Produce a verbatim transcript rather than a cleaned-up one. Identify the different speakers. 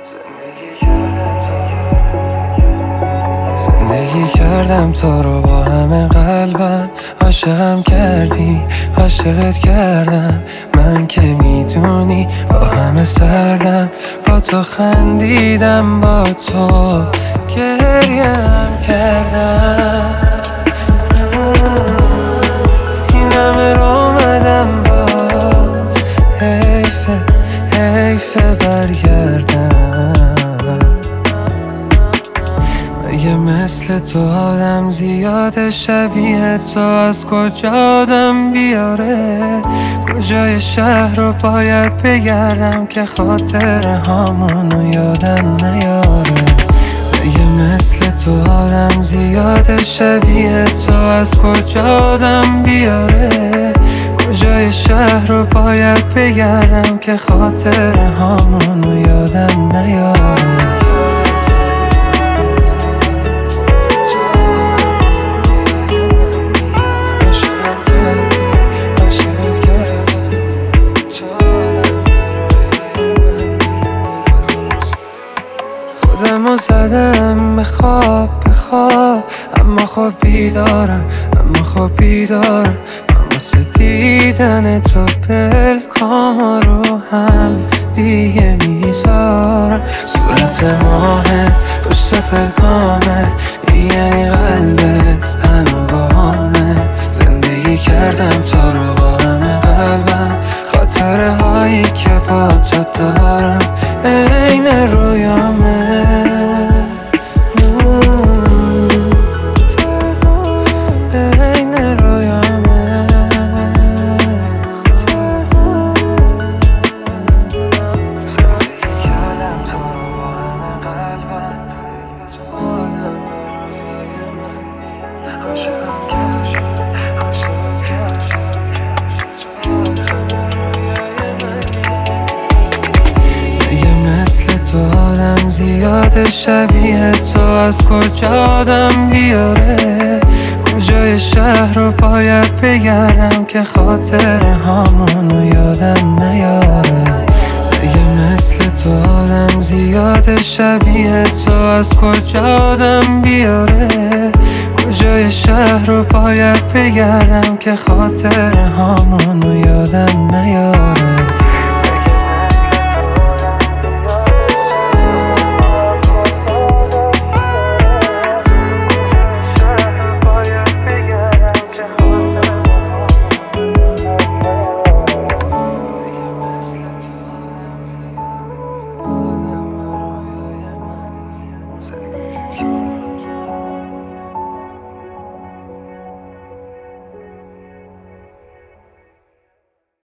Speaker 1: زندگی کردم تو رو با همه قلبم، عاشقم کردی عاشقت کردم، من که میدونی با همه سردم، با تو خندیدم با تو گریم کردم، این همه رو اومدم باز، حیفه حیفه برگردم. مگه مثل تو آدم زیاده شبیه تو از کجا آدم بیاره؟ کجای شهر رو باید بگردم که خاطر هامونو یادم نیاره؟ مگه مثل تو آدم زیاده شبیه تو از کجا آدم بیاره؟ کجای شهر رو باید بگردم که خاطر هامونو یادم نیاره؟ خودمو زدم به خواب به خواب، اما خب بیدارم اما خب بیدارم، من واسه دیدن تو پلکام رو هم دیگه میذارم. صورت ماهت پشت پلکامت یعنی قلبت تنها با همه. زندگی کردم تو رو با همه قلبم، خاطره هایی که با تو دارم عین رویامه. زیاده شبیه تو از کجا آدم بیاره؟ کجای شهر رو باید بگردم که خاطر هامونو یادم نیاره؟ مگه مثل تو آدم زیاده شبیه تو از کجا آدم بیاره؟ کجای شهر رو باید بگردم که خاطر هامونو یادم نیاره؟